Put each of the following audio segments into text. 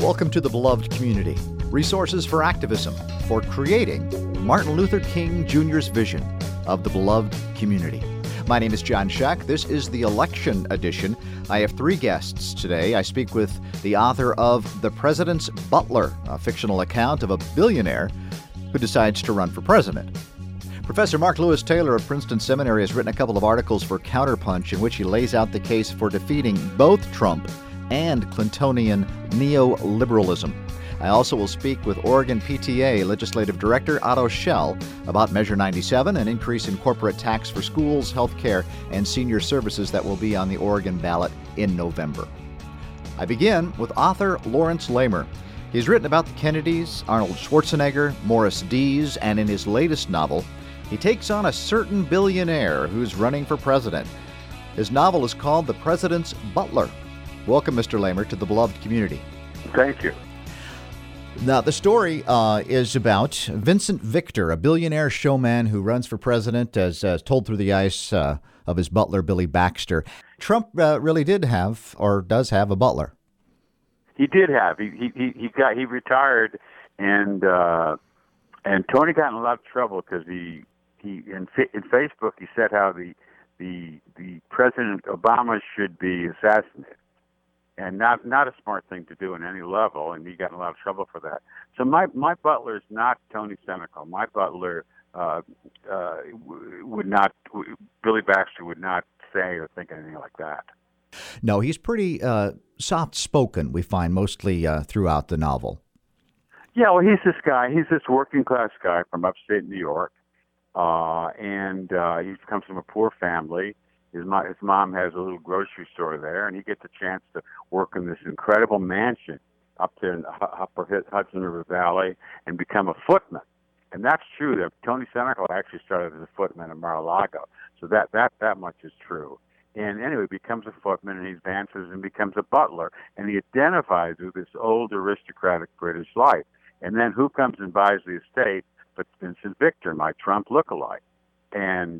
Welcome to the Beloved Community. Resources for activism for creating Martin Luther King Jr.'s vision of the beloved community. My name is John Scheck. This is the election edition. I have three guests today. I speak with the author of The President's Butler, a fictional account of a billionaire who decides to run for president. Professor Mark Lewis Taylor of Princeton Seminary has written a couple of articles for Counterpunch in which he lays out the case for defeating both Trump and Clintonian neoliberalism. I also will speak with Oregon PTA Legislative Director Otto Schell about Measure 97, an increase in corporate tax for schools, health care, and senior services that will be on the Oregon ballot in November. I begin with author Lawrence Lamer. He's written about the Kennedys, Arnold Schwarzenegger, Morris Dees, and in his latest novel, he takes on a certain billionaire who's running for president. His novel is called The President's Butler. Welcome, Mr. Lamer, to the Beloved Community. Thank you. Now, the story is about Vincent Victor, a billionaire showman who runs for president, as told through the eyes of his butler, Billy Baxter. Trump really did have, or does have, a butler. He did have. He retired, and Tony got in a lot of trouble because in Facebook he said how the President Obama should be assassinated. And not a smart thing to do in any level, and he got in a lot of trouble for that. So my butler is not Tony Senecal. My butler Billy Baxter would not say or think anything like that. No, he's pretty soft-spoken, we find, mostly throughout the novel. Yeah, well, he's this working-class guy from upstate New York, and he comes from a poor family. His mom has a little grocery store there, and he gets a chance to work in this incredible mansion up there in the upper Hudson River Valley and become a footman. And that's true. That Tony Senecal actually started as a footman in Mar-a-Lago, so that much is true. And anyway, he becomes a footman, and he advances and becomes a butler, and he identifies with this old aristocratic British life. And then who comes and buys the estate but Vincent Victor, my Trump lookalike? And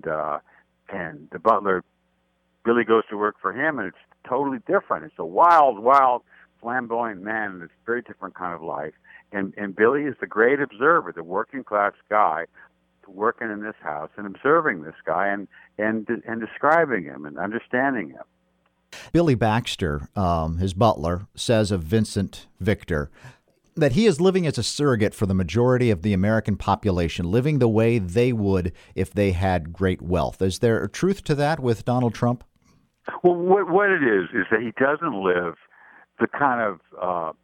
the butler, Billy, goes to work for him, and it's totally different. It's a wild, flamboyant man, and it's a very different kind of life. And Billy is the great observer, the working-class guy working in this house and observing this guy and describing him and understanding him. Billy Baxter, his butler, says of Vincent Victor that he is living as a surrogate for the majority of the American population, living the way they would if they had great wealth. Is there a truth to that with Donald Trump? Well, what it is that he doesn't live the kind of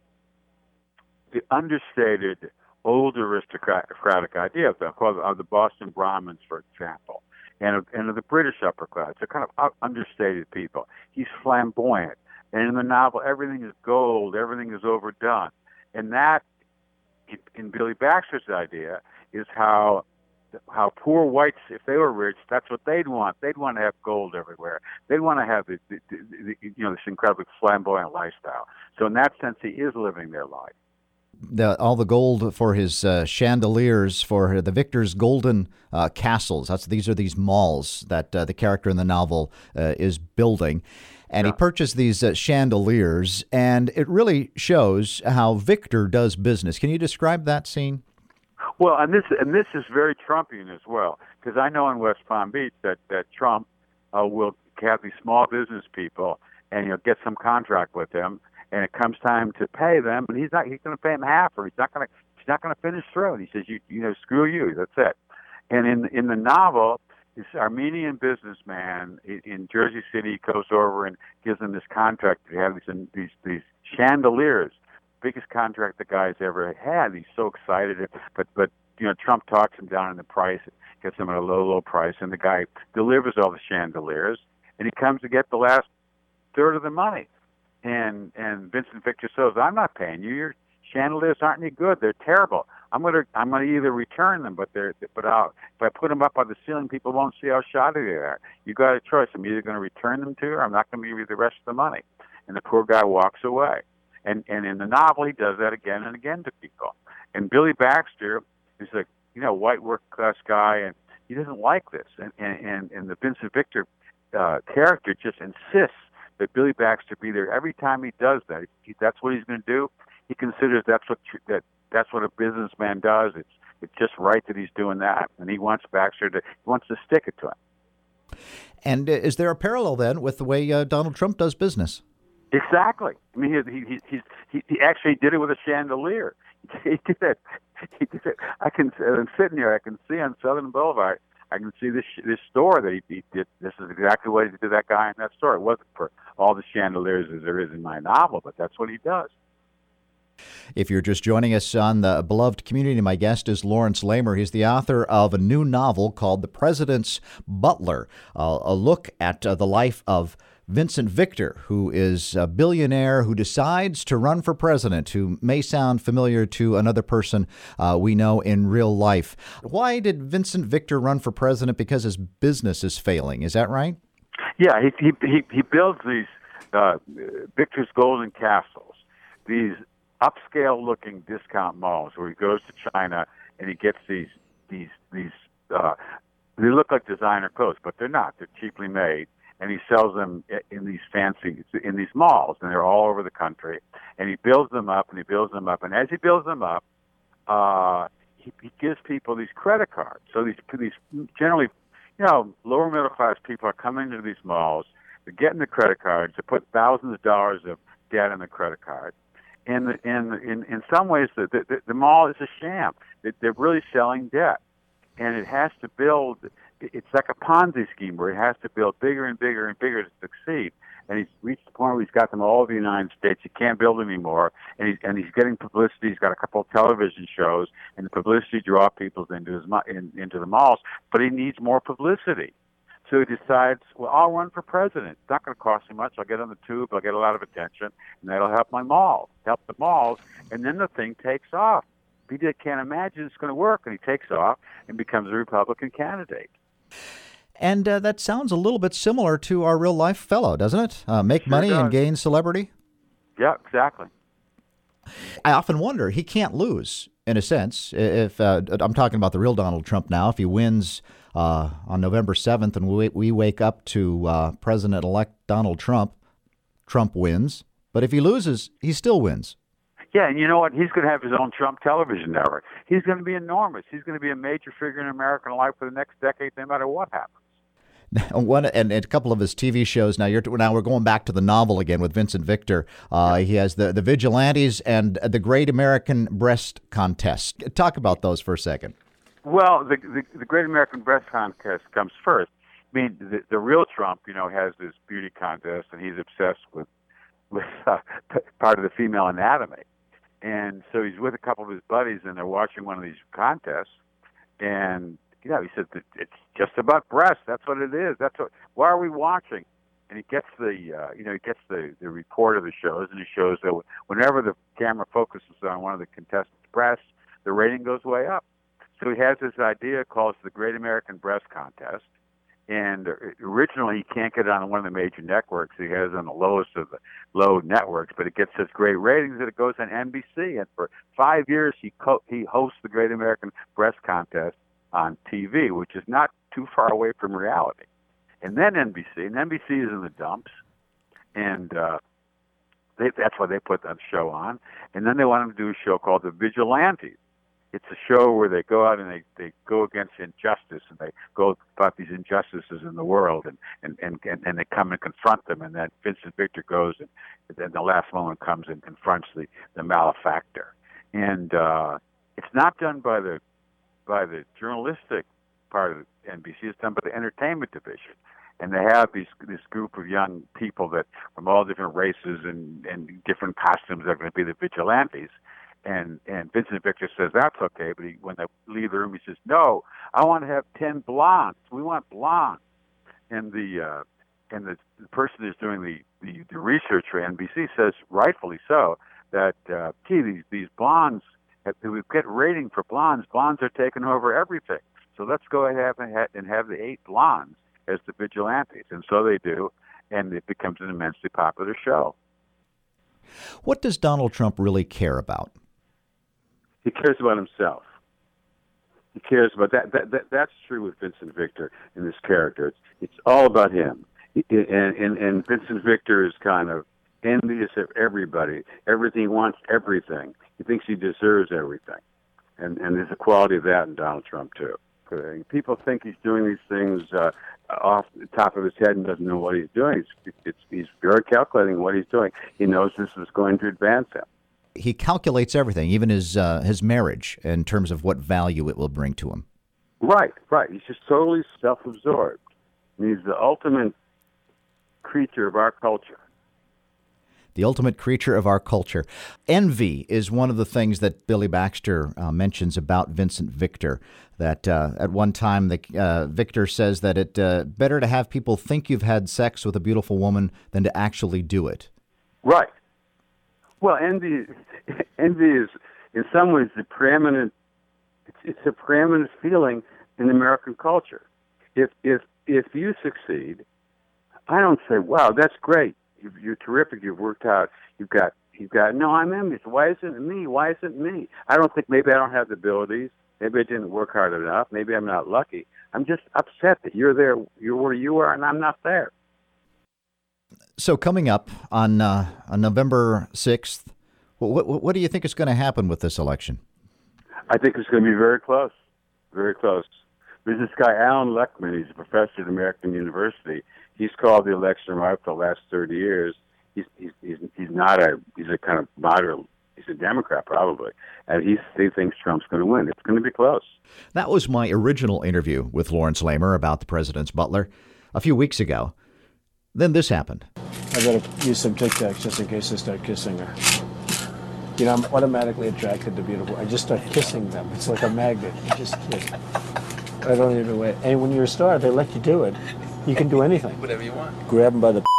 the understated, old aristocratic idea of the Boston Brahmins, for example, and of the British upper class. They're kind of understated people. He's flamboyant. And in the novel, everything is gold, everything is overdone. And that, in Billy Baxter's idea, is how poor whites, if they were rich, that's what they'd want. They'd want to have gold everywhere. They'd want to have this incredibly flamboyant lifestyle. So in that sense, he is living their life. All the gold for his chandeliers, for the Victor's golden castles. These are these malls that the character in the novel is building. And he purchased these chandeliers, and it really shows how Victor does business. Can you describe that scene? Well, and this is very Trumpian as well, because I know in West Palm Beach that Trump will have these small business people, and he'll get some contract with them, and it comes time to pay them, and he's going to pay them half, or he's not going to finish through. And he says, you screw you, that's it. And in the novel, this Armenian businessman in Jersey City goes over and gives them this contract to have these chandeliers. Biggest contract the guy's ever had. He's so excited, but Trump talks him down in the price, gets him at a low price, and the guy delivers all the chandeliers, and he comes to get the last third of the money. And Vincent Victor says, "I'm not paying you. Your chandeliers aren't any good. They're terrible. I'm gonna either return them, but if I put them up on the ceiling, people won't see how shoddy they are. You got a choice. I'm either going to return them to you, or I'm not going to give you the rest of the money." And the poor guy walks away. And in the novel, he does that again and again to people. And Billy Baxter is a white working-class guy, and he doesn't like this. And the Vincent Victor character just insists that Billy Baxter be there every time he does that. That's what he's going to do. he considers that's what a businessman does. It's just right that he's doing that, and he wants to stick it to him. And is there a parallel then with the way Donald Trump does business? Exactly. I mean, he actually did it with a chandelier. He did it. I'm sitting here. I can see on Southern Boulevard. I can see this store that he did. This is exactly what he did to that guy in that store. It wasn't for all the chandeliers as there is in my novel, but that's what he does. If you're just joining us on the Beloved Community, my guest is Lawrence Lamer. He's the author of a new novel called The President's Butler, a look at the life of Vincent Victor, who is a billionaire who decides to run for president, who may sound familiar to another person we know in real life. Why did Vincent Victor run for president? Because his business is failing. Is that right? Yeah, he builds these Victor's Golden Castles, these upscale-looking discount malls where he goes to China and he gets these they look like designer clothes, but they're not. They're cheaply made. And he sells them in these malls, and they're all over the country. And he builds them up, and he builds them up. And as he builds them up, he gives people these credit cards. So these generally, lower middle class people are coming to these malls. They're getting the credit cards. They put thousands of dollars of debt on the credit card. And in some ways, the mall is a sham. They're really selling debt, and it has to build. It's like a Ponzi scheme where he has to build bigger and bigger and bigger to succeed. And he's reached the point where he's got them all over the United States. He can't build anymore. And he's getting publicity. He's got a couple of television shows, and the publicity draws people into the malls. But he needs more publicity. So he decides, well, I'll run for president. It's not going to cost me much. I'll get on the tube. I'll get a lot of attention, and that'll help the malls. And then the thing takes off. He can't imagine it's going to work, and he takes off and becomes a Republican candidate. And that sounds a little bit similar to our real-life fellow, doesn't it? Make money and gain celebrity? Yeah, exactly. I often wonder, he can't lose, in a sense. If I'm talking about the real Donald Trump now. If he wins on November 7th and we wake up to President-elect Donald Trump, Trump wins. But if he loses, he still wins. Yeah, and you know what? He's going to have his own Trump television network. He's going to be enormous. He's going to be a major figure in American life for the next decade, no matter what happens. And a couple of his TV shows. Now we're going back to the novel again with Vincent Victor. He has the Vigilantes and the Great American Breast Contest. Talk about those for a second. Well, the Great American Breast Contest comes first. I mean, the real Trump, has this beauty contest, and he's obsessed with part of the female anatomy. And so he's with a couple of his buddies, and they're watching one of these contests. And he said it's just about breasts. That's what it is. Why are we watching? And he gets the report of the shows, and he shows that whenever the camera focuses on one of the contestants' breasts, the rating goes way up. So he has this idea called the Great American Breast Contest. And originally, he can't get it on one of the major networks. He has it on the lowest of the low networks, but it gets such great ratings that it goes on NBC. And for 5 years, he hosts the Great American Breast Contest on TV, which is not too far away from reality. And then NBC is in the dumps, and that's why they put that show on. And then they want him to do a show called The Vigilantes. It's a show where they go out and they go against injustice, and they go about these injustices in the world, and they come and confront them. And then Vincent Victor goes, and then the last moment comes and confronts the malefactor. And it's not done by the journalistic part of NBC. It's done by the entertainment division. And they have this group of young people that from all different races and different costumes are going to be the vigilantes. And Vincent Victor says that's okay, but when they leave the room, he says, "No, I want to have 10 blondes. We want blondes." And the person who's doing the research for NBC says, rightfully so, that these blondes, we get rating for blondes. Blondes are taking over everything. So let's go ahead and have the 8 blondes as the vigilantes. And so they do, and it becomes an immensely popular show. What does Donald Trump really care about? He cares about himself. He cares about that. That's true with Vincent Victor in this character. It's all about him. And Vincent Victor is kind of envious of everybody. Everything, he wants everything. He thinks he deserves everything. And there's a quality of that in Donald Trump, too. People think he's doing these things off the top of his head and doesn't know what he's doing. He's very calculating what he's doing. He knows this is going to advance him. He calculates everything, even his marriage, in terms of what value it will bring to him. Right. He's just totally self-absorbed. And he's the ultimate creature of our culture. The ultimate creature of our culture. Envy is one of the things that Billy Baxter mentions about Vincent Victor, that at one time Victor says that it's better to have people think you've had sex with a beautiful woman than to actually do it. Right. Well, envy is in some ways the preeminent. It's a preeminent feeling in American culture. If you succeed, I don't say, "Wow, that's great. You're terrific. You've worked out. You've got." No, I'm envious. Why isn't it me? Why isn't it me? I don't think maybe I don't have the abilities. Maybe I didn't work hard enough. Maybe I'm not lucky. I'm just upset that you're there. You're where you are, and I'm not there. So coming up on November 6th, what do you think is going to happen with this election? I think it's going to be very close. Very close. There's this guy, Alan Leckman. He's a professor at American University. He's called the election right for the last 30 years. He's a kind of moderate. He's a Democrat probably, and he thinks Trump's going to win. It's going to be close. That was my original interview with Lawrence Lamer about the president's butler a few weeks ago. Then this happened. I gotta use some Tic Tacs just in case I start kissing her. You know, I'm automatically attracted to beautiful. I just start kissing them. It's like a magnet. You just kiss. I don't even wait. And when you're a star, they let you do it. You can do anything. Whatever you want. Grab them by the.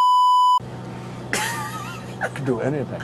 You can do anything.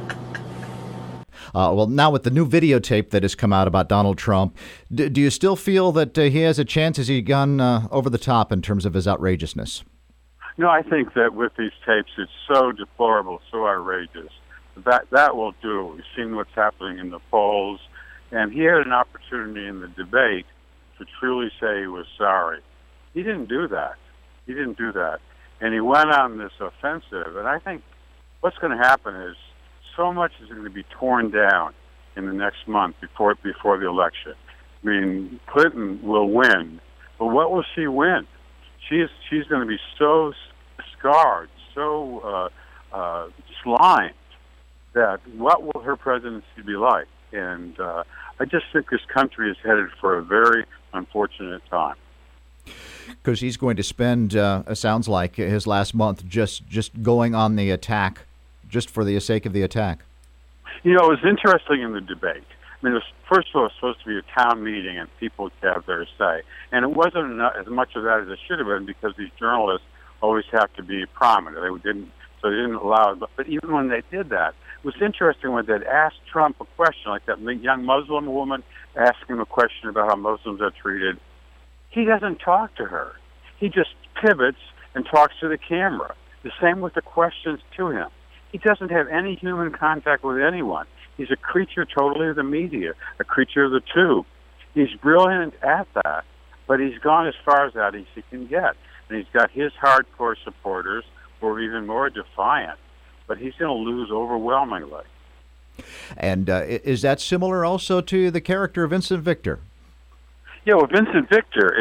Well, now with the new videotape that has come out about Donald Trump, do you still feel that he has a chance? Has he gone over the top in terms of his outrageousness? No, I think that with these tapes, it's so deplorable, so outrageous. That will do. We've seen what's happening in the polls, and he had an opportunity in the debate to truly say he was sorry. He didn't do that. And he went on this offensive, and I think what's going to happen is so much is going to be torn down in the next month before the election. I mean, Clinton will win, but what will she win? She's going to be so scarred, so slimed, that what will her presidency be like? And I just think this country is headed for a very unfortunate time. Because he's going to spend, sounds like, his last month just going on the attack, just for the sake of the attack. You know, it was interesting in the debate. I mean, first of all, it was supposed to be a town meeting and people would have their say. And it wasn't as much of that as it should have been because these journalists always have to be prominent. They didn't allow it. But even when they did that, it was interesting when they'd asked Trump a question, like that young Muslim woman asking him a question about how Muslims are treated. He doesn't talk to her. He just pivots and talks to the camera. The same with the questions to him. He doesn't have any human contact with anyone. He's a creature totally of the media, a creature of the tube. He's brilliant at that, but he's gone as far as that as he can get. And he's got his hardcore supporters who are even more defiant, but he's going to lose overwhelmingly. And is that similar also to the character of Vincent Victor? Yeah, well, Vincent Victor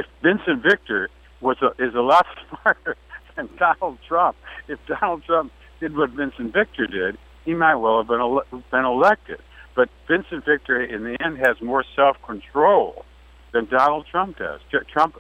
is a lot smarter than Donald Trump. If Donald Trump did what Vincent Victor did, he might well have been elected. But Vincent Victor, in the end, has more self-control than Donald Trump does. Trump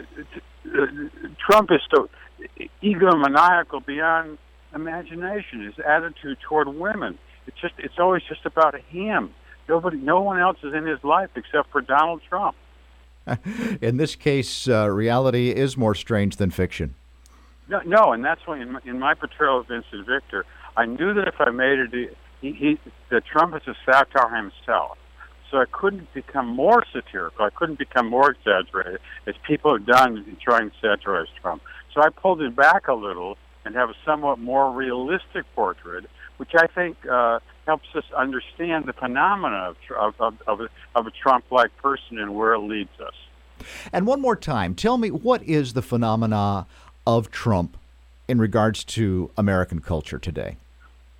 is so egomaniacal beyond imagination. His attitude toward women, it's always just about him. No one else is in his life except for Donald Trump. In this case, reality is more strange than fiction. No, and that's why in my portrayal of Vincent Victor, I knew that if I made it, that Trump is a satire himself. So I couldn't become more satirical. I couldn't become more exaggerated, as people have done in trying to satirize Trump. So I pulled it back a little and have a somewhat more realistic portrait, which I think helps us understand the phenomena of a Trump-like person and where it leads us. And one more time, tell me, what is the phenomena of Trump in regards to American culture today?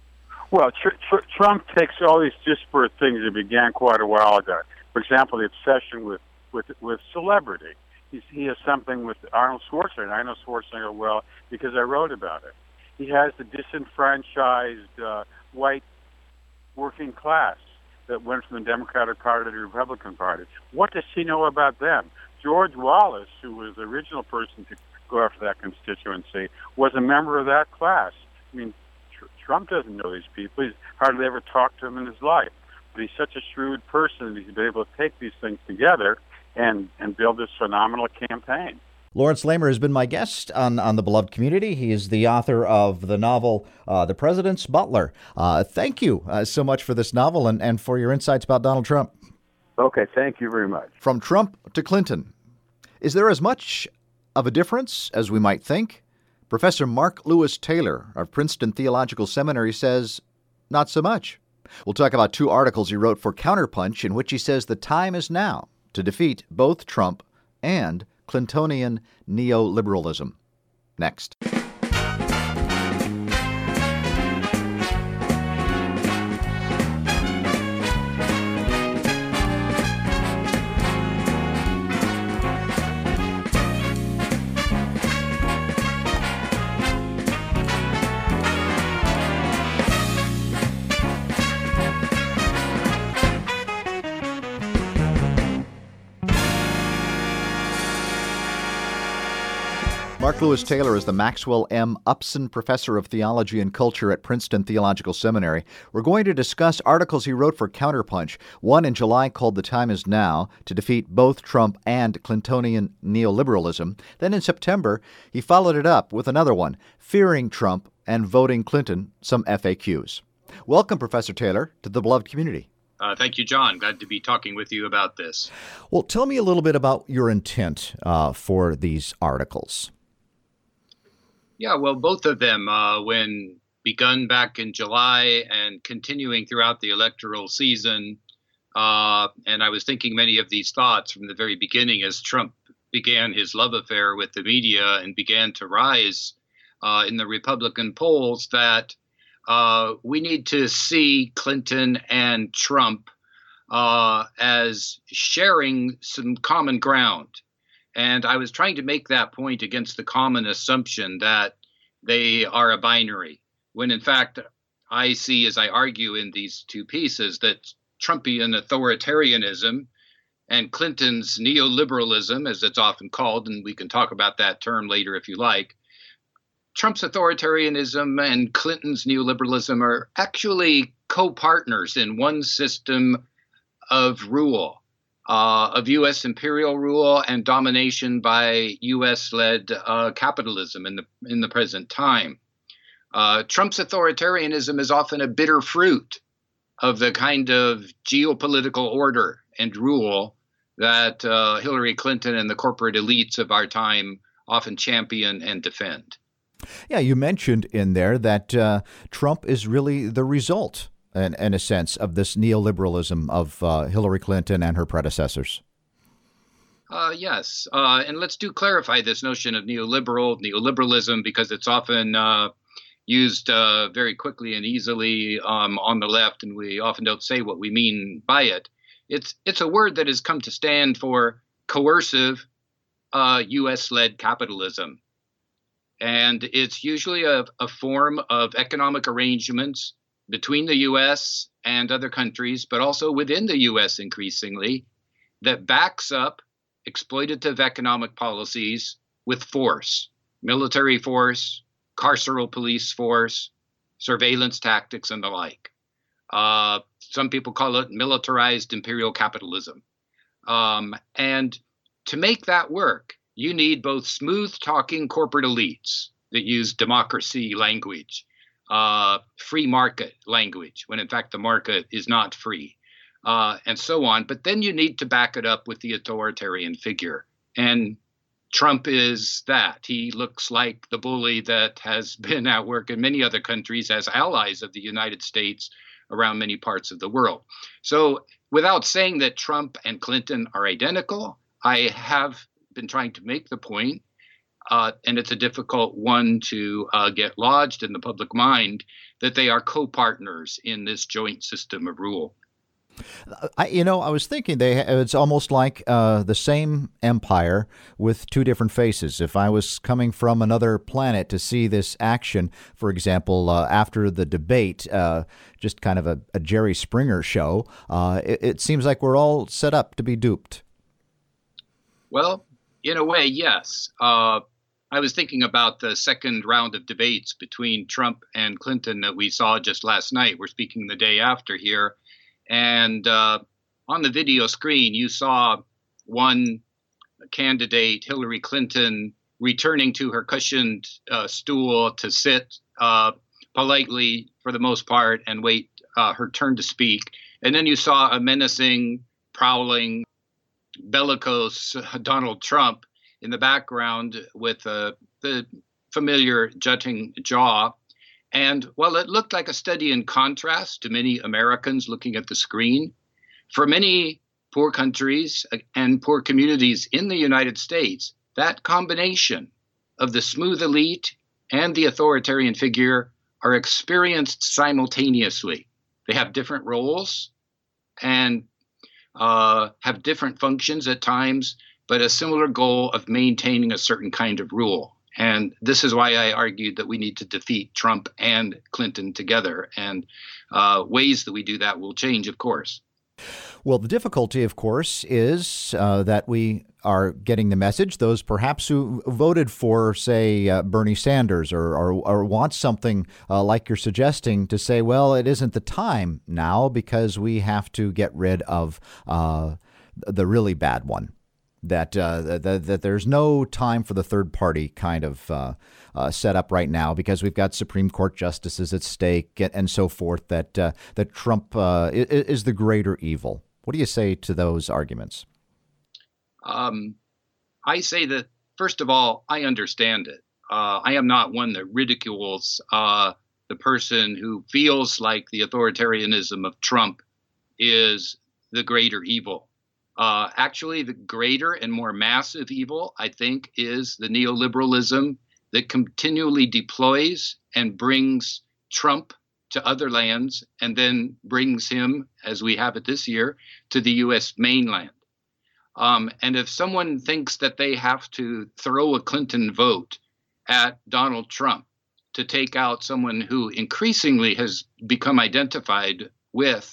Well, Trump takes all these disparate things that began quite a while ago. For example, the obsession with celebrity. He has something with Arnold Schwarzenegger. I know Schwarzenegger well because I wrote about it. He has the disenfranchised white working class that went from the Democratic Party to the Republican Party. What does he know about them? George Wallace, who was the original person to go after that constituency, was a member of that class. I mean, Trump doesn't know these people. He's hardly ever talked to them in his life. But he's such a shrewd person that he's been able to take these things together and build this phenomenal campaign. Lawrence Lamer has been my guest on The Beloved Community. He is the author of the novel, The President's Butler. Thank you so much for this novel and for your insights about Donald Trump. Okay, thank you very much. From Trump to Clinton. Is there as much of a difference as we might think? Professor Mark Lewis Taylor of Princeton Theological Seminary says, not so much. We'll talk about 2 articles he wrote for Counterpunch in which he says the time is now to defeat both Trump and Clintonian neoliberalism. Next. Mark Lewis Taylor is the Maxwell M. Upson Professor of Theology and Culture at Princeton Theological Seminary. We're going to discuss articles he wrote for Counterpunch, one in July called The Time Is Now, to defeat both Trump and Clintonian neoliberalism. Then in September, he followed it up with another one, Fearing Trump and Voting Clinton, Some FAQs. Welcome, Professor Taylor, to the Beloved Community. Thank you, John. Glad to be talking with you about this. Well, tell me a little bit about your intent for these articles. Yeah, well, both of them, when begun back in July and continuing throughout the electoral season, and I was thinking many of these thoughts from the very beginning as Trump began his love affair with the media and began to rise in the Republican polls, that we need to see Clinton and Trump as sharing some common ground. And I was trying to make that point against the common assumption that they are a binary, when in fact I see, as I argue in these 2 pieces, that Trumpian authoritarianism and Clinton's neoliberalism, as it's often called, and we can talk about that term later if you like, Trump's authoritarianism and Clinton's neoliberalism are actually co-partners in one system of rule. Of U.S. imperial rule and domination by U.S.-led capitalism in the present time. Trump's authoritarianism is often a bitter fruit of the kind of geopolitical order and rule that Hillary Clinton and the corporate elites of our time often champion and defend. Yeah, you mentioned in there that Trump is really the result, in a sense, of this neoliberalism of Hillary Clinton and her predecessors. Yes. And let's clarify this notion of neoliberalism, because it's often used very quickly and easily on the left, and we often don't say what we mean by it. It's a word that has come to stand for coercive U.S.-led capitalism. And it's usually a form of economic arrangements between the U.S. and other countries, but also within the U.S. increasingly, that backs up exploitative economic policies with force, military force, carceral police force, surveillance tactics, and the like. Some people call it militarized imperial capitalism. And to make that work, you need both smooth-talking corporate elites that use democracy language, free market language, when in fact the market is not free, and so on. But then you need to back it up with the authoritarian figure. And Trump is that. He looks like the bully that has been at work in many other countries as allies of the United States around many parts of the world. So without saying that Trump and Clinton are identical, I have been trying to make the point and it's a difficult one to get lodged in the public mind, that they are co-partners in this joint system of rule. I was thinking it's almost like the same empire with two different faces. If I was coming from another planet to see this action, for example, after the debate, just kind of a Jerry Springer show, it seems like we're all set up to be duped. Well, in a way, yes. I was thinking about the second round of debates between Trump and Clinton that we saw just last night. We're speaking the day after here. And on the video screen, you saw one candidate, Hillary Clinton, returning to her cushioned stool to sit politely, for the most part, and wait her turn to speak. And then you saw a menacing, prowling, bellicose Donald Trump in the background with the familiar jutting jaw. And while it looked like a study in contrast to many Americans looking at the screen, for many poor countries and poor communities in the United States, that combination of the smooth elite and the authoritarian figure are experienced simultaneously. They have different roles and have different functions at times, but a similar goal of maintaining a certain kind of rule. And this is why I argued that we need to defeat Trump and Clinton together. And ways that we do that will change, of course. Well, the difficulty, of course, is that we are getting the message. Those perhaps who voted for, say, Bernie Sanders or want something like you're suggesting to say, well, it isn't the time now because we have to get rid of the really bad one. That there's no time for the third party kind of setup right now because we've got Supreme Court justices at stake and so forth. That Trump is the greater evil. What do you say to those arguments? I say that, first of all, I understand it. I am not one that ridicules the person who feels like the authoritarianism of Trump is the greater evil. Actually, the greater and more massive evil, I think, is the neoliberalism that continually deploys and brings Trump to other lands and then brings him, as we have it this year, to the U.S. mainland. And if someone thinks that they have to throw a Clinton vote at Donald Trump to take out someone who increasingly has become identified with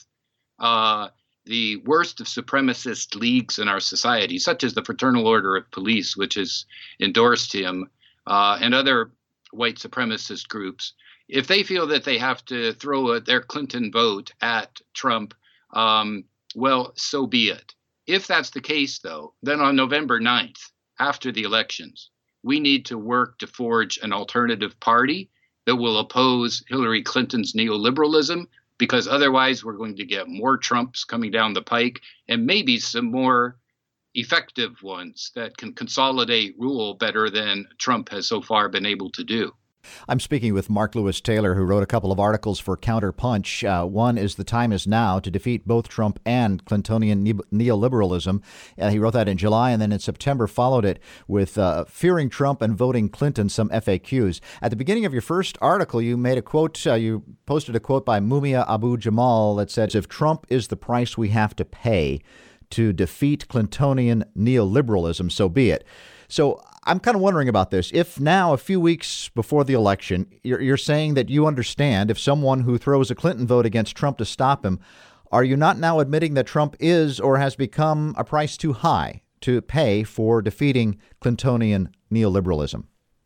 the worst of supremacist leagues in our society, such as the Fraternal Order of Police, which has endorsed him, and other white supremacist groups, if they feel that they have to throw their Clinton vote at Trump, well, so be it. If that's the case, though, then on November 9th, after the elections, we need to work to forge an alternative party that will oppose Hillary Clinton's neoliberalism, because otherwise we're going to get more Trumps coming down the pike and maybe some more effective ones that can consolidate rule better than Trump has so far been able to do. I'm speaking with Mark Lewis Taylor, who wrote a couple of articles for Counterpunch. One is The Time Is Now to Defeat Both Trump and Clintonian Neoliberalism. He wrote that in July, and then in September followed it with Fearing Trump and Voting Clinton, some FAQs. At the beginning of your first article, you made a quote, you posted a quote by Mumia Abu-Jamal that says, if Trump is the price we have to pay to defeat Clintonian neoliberalism, so be it. So I'm kind of wondering about this. If now, a few weeks before the election, you're saying that you understand if someone who throws a Clinton vote against Trump to stop him, are you not now admitting that Trump is or has become a price too high to pay for defeating Clintonian neoliberalism?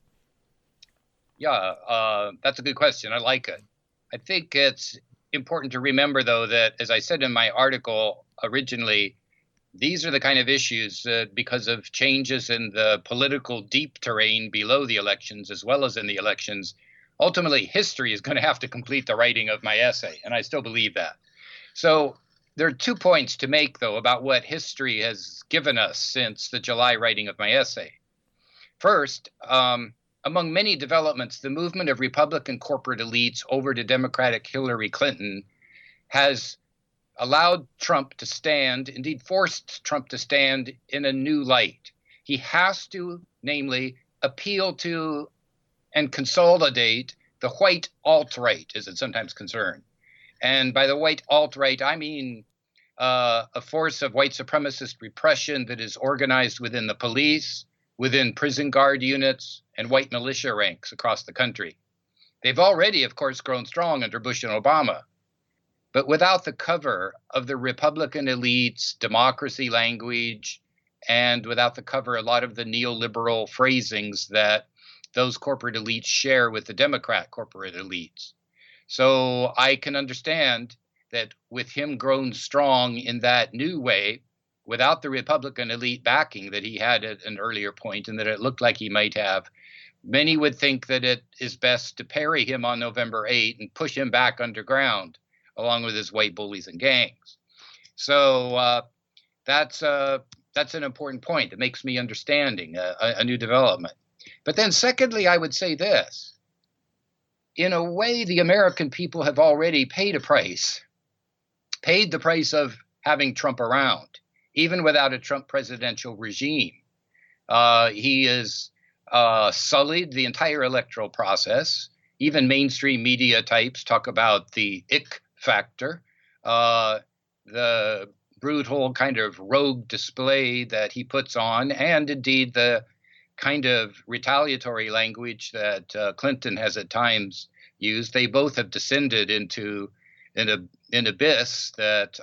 Yeah, that's a good question. I like it. I think it's important to remember, though, that, as I said in my article originally, these are the kind of issues because of changes in the political deep terrain below the elections, as well as in the elections. Ultimately, history is going to have to complete the writing of my essay, and I still believe that. So there are 2 points to make, though, about what history has given us since the July writing of my essay. First, among many developments, the movement of Republican corporate elites over to Democratic Hillary Clinton has allowed Trump to stand, indeed forced Trump to stand in a new light. He has to, namely, appeal to and consolidate the white alt-right, as it's sometimes concerned. And by the white alt-right, I mean a force of white supremacist repression that is organized within the police, within prison guard units, and white militia ranks across the country. They've already, of course, grown strong under Bush and Obama, but without the cover of the Republican elites' democracy language, and without the cover a lot of the neoliberal phrasings that those corporate elites share with the Democrat corporate elites. So I can understand that with him grown strong in that new way, without the Republican elite backing that he had at an earlier point and that it looked like he might have, many would think that it is best to parry him on November 8 and push him back underground along with his white bullies and gangs. So that's an important point. It makes me understanding a new development. But then secondly, I would say this. In a way, the American people have already paid the price of having Trump around, even without a Trump presidential regime. He has sullied the entire electoral process. Even mainstream media types talk about the ick factor, the brutal kind of rogue display that he puts on, and indeed the kind of retaliatory language that Clinton has at times used. They both have descended into an abyss that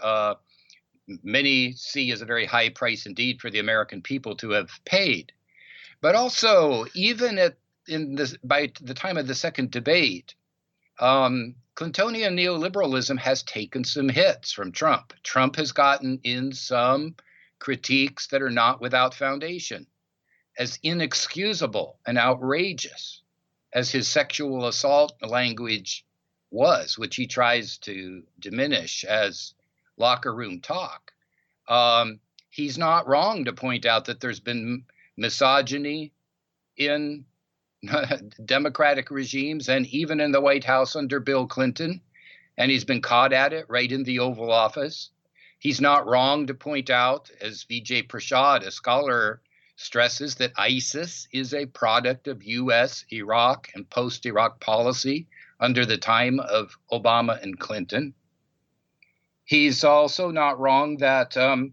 many see as a very high price indeed for the American people to have paid. But also, even by the time of the second debate, Clintonian neoliberalism has taken some hits from Trump. Trump has gotten in some critiques that are not without foundation. As inexcusable and outrageous as his sexual assault language was, which he tries to diminish as locker room talk, he's not wrong to point out that there's been misogyny in Democratic regimes and even in the White House under Bill Clinton, and he's been caught at it right in the Oval Office. He's not wrong to point out, as Vijay Prashad, a scholar, stresses, that ISIS is a product of U.S., Iraq, and post-Iraq policy under the time of Obama and Clinton. He's also not wrong that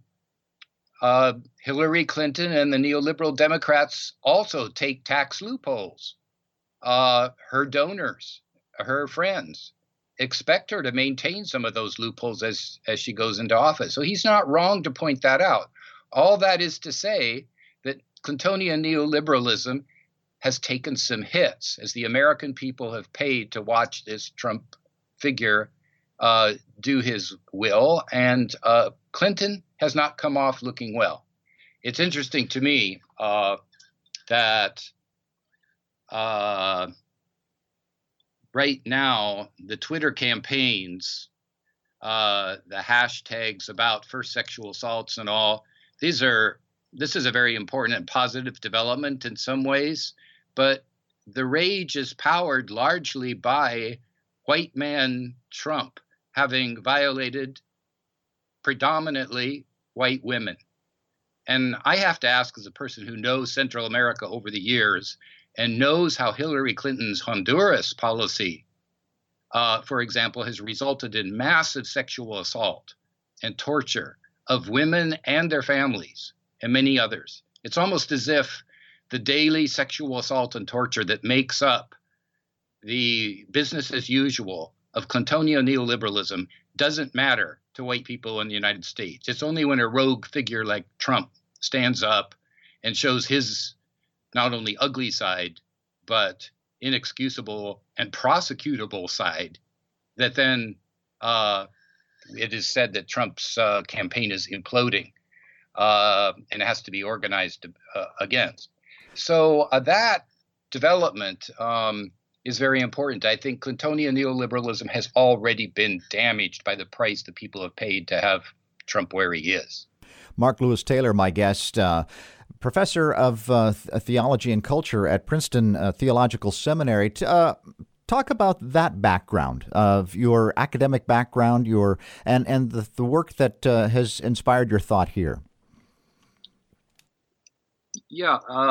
Hillary Clinton and the neoliberal Democrats also take tax loopholes. Her donors, her friends, expect her to maintain some of those loopholes as she goes into office. So he's not wrong to point that out. All that is to say that Clintonian neoliberalism has taken some hits as the American people have paid to watch this Trump figure do his will, and Clinton has not come off looking well. It's interesting to me that right now the Twitter campaigns, the hashtags about first sexual assaults and all, this is a very important and positive development in some ways, but the rage is powered largely by white man Trump having violated predominantly white women. And I have to ask, as a person who knows Central America over the years and knows how Hillary Clinton's Honduras policy, for example, has resulted in massive sexual assault and torture of women and their families and many others. It's almost as if the daily sexual assault and torture that makes up the business as usual of Clintonian neoliberalism doesn't matter to white people in the United States. It's only when a rogue figure like Trump stands up and shows his not only ugly side, but inexcusable and prosecutable side that then it is said that Trump's campaign is imploding and has to be organized against. So that development is very important. I think Clintonian neoliberalism has already been damaged by the price that people have paid to have Trump where he is. Mark Lewis Taylor, my guest, professor of theology and culture at Princeton Theological Seminary. Talk about that background of your academic background, and the work that has inspired your thought here. Yeah,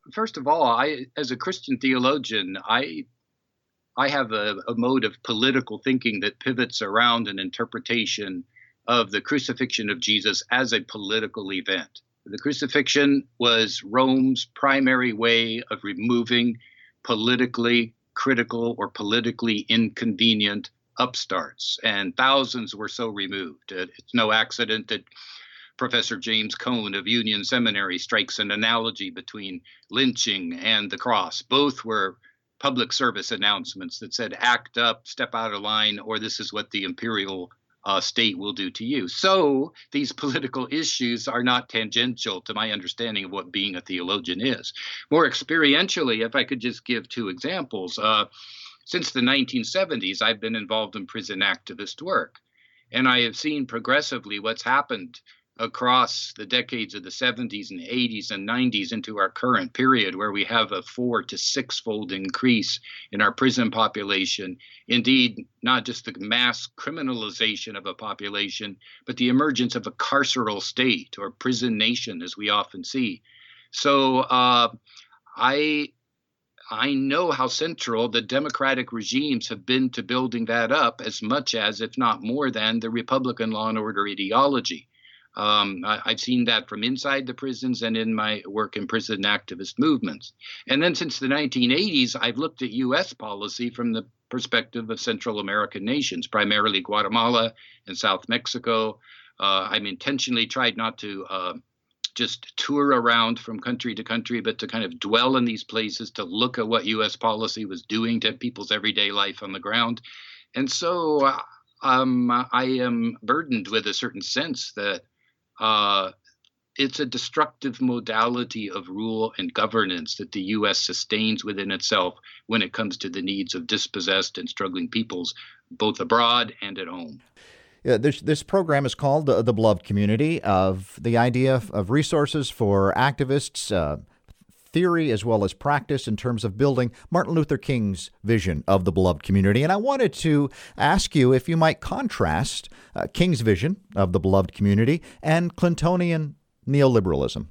first of all, as a Christian theologian, I have a mode of political thinking that pivots around an interpretation of the crucifixion of Jesus as a political event. The crucifixion was Rome's primary way of removing politically critical or politically inconvenient upstarts, and thousands were so removed. It's no accident that Professor James Cone of Union Seminary strikes an analogy between lynching and the cross. Both were public service announcements that said, act up, step out of line, or this is what the imperial state will do to you. So these political issues are not tangential to my understanding of what being a theologian is. More experientially, if I could just give two examples, since the 1970s, I've been involved in prison activist work, and I have seen progressively what's happened across the decades of the 70s and 80s and 90s into our current period, where we have a 4 to 6-fold increase in our prison population. Indeed, not just the mass criminalization of a population, but the emergence of a carceral state or prison nation, as we often see. So I know how central the democratic regimes have been to building that up, as much as, if not more than, the Republican law and order ideology. I've seen that from inside the prisons and in my work in prison activist movements. And then since the 1980s, I've looked at U.S. policy from the perspective of Central American nations, primarily Guatemala and South Mexico. I've intentionally tried not to just tour around from country to country, but to kind of dwell in these places, to look at what U.S. policy was doing to people's everyday life on the ground. And so I am burdened with a certain sense that it's a destructive modality of rule and governance that the U.S. sustains within itself when it comes to the needs of dispossessed and struggling peoples, both abroad and at home. Yeah, this program is called The Beloved Community, of the idea of resources for activists, theory as well as practice in terms of building Martin Luther King's vision of the beloved community. And I wanted to ask you if you might contrast King's vision of the beloved community and Clintonian neoliberalism.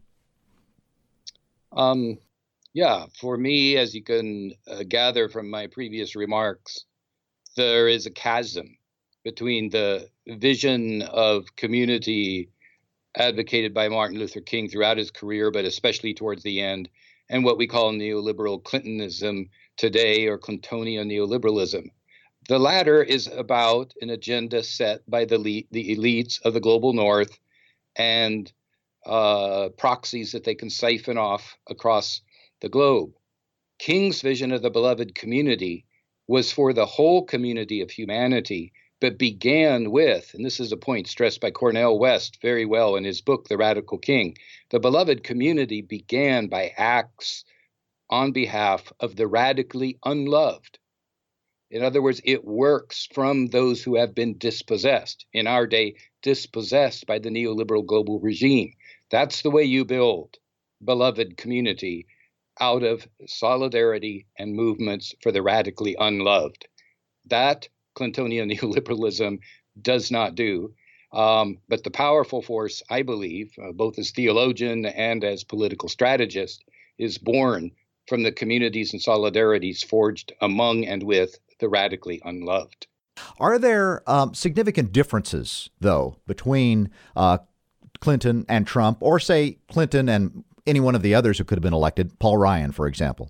Yeah, for me, as you can gather from my previous remarks, there is a chasm between the vision of community advocated by Martin Luther King throughout his career, but especially towards the end, and what we call neoliberal Clintonism today, or Clintonian neoliberalism. The latter is about an agenda set by the elites of the global north and proxies that they can siphon off across the globe. King's vision of the beloved community was for the whole community of humanity, but began with, and this is a point stressed by Cornel West very well in his book, The Radical King, the beloved community began by acts on behalf of the radically unloved. In other words, it works from those who have been dispossessed, in our day, dispossessed by the neoliberal global regime. That's the way you build beloved community, out of solidarity and movements for the radically unloved. That Clintonian neoliberalism does not do. But the powerful force, I believe, both as theologian and as political strategist, is born from the communities and solidarities forged among and with the radically unloved. Are there significant differences, though, between Clinton and Trump, or say Clinton and any one of the others who could have been elected, Paul Ryan, for example?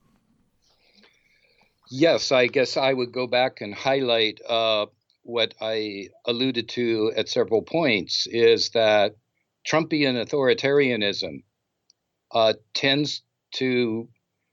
Yes, I guess I would go back and highlight what I alluded to at several points, is that Trumpian authoritarianism tends to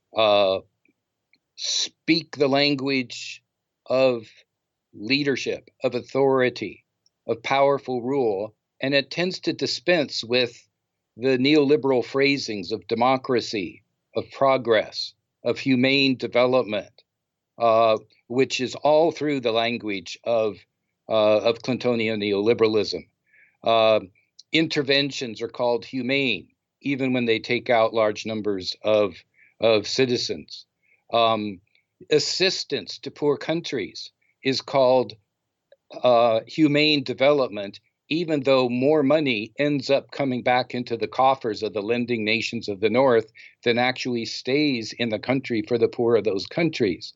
speak the language of leadership, of authority, of powerful rule, and it tends to dispense with the neoliberal phrasings of democracy, of progress, of humane development, which is all through the language of Clintonian neoliberalism. Interventions are called humane, even when they take out large numbers of citizens. Assistance to poor countries is called humane development, even though more money ends up coming back into the coffers of the lending nations of the North than actually stays in the country for the poor of those countries.